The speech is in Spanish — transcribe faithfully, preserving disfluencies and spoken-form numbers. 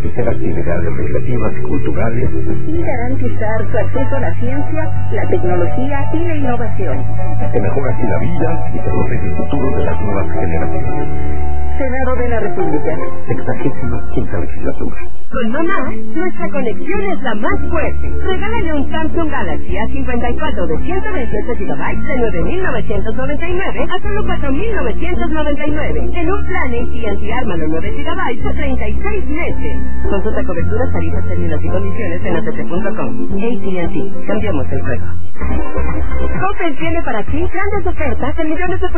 ofrecer actividades recreativas y culturales y garantizar su acceso a la ciencia, la tecnología y la innovación. Que mejora así la vida y que protege el futuro de las nuevas generaciones. Senado de la República. Sexagésima quinta legislatura. Con mamá, nuestra conexión es la más fuerte. Regálale un Samsung Galaxy A cincuenta y cuatro de ciento veintiocho gigabytes de nueve mil novecientos noventa y nueve a solo cuatro mil novecientos noventa y nueve. En un plan A T and T Arma los nueve gigabytes a treinta y seis meses. Consulta coberturas, tarifas, términos y condiciones en A T T punto com. A T and T. Cambiamos el juego. Coppel tiene para ti grandes ofertas en millones de